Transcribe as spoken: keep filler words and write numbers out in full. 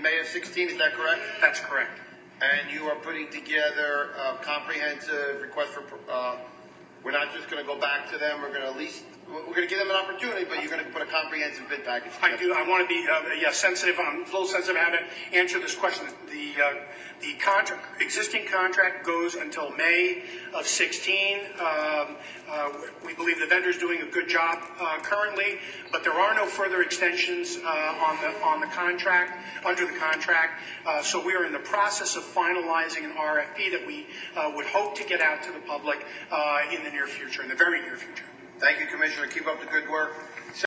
May of sixteen, is that correct? That's correct. And you are putting together a comprehensive request for, uh, we're not just going to go back to them, we're going to at least, we're going to give them an opportunity, but you're going to put a comprehensive bid package together. I do. I want to be, uh, yeah, sensitive. I'm a little sensitive how to answer this question. The, uh, the contract, existing contract goes until May of sixteen. Um, uh, we believe the vendor's doing a good job uh, currently, but there are no further extensions uh, on the on the contract, under the contract. Uh, so we are in the process of finalizing an R F P that we uh, would hope to get out to the public uh, in the near future, in the very near future. Thank you, Commissioner. Keep up the good work.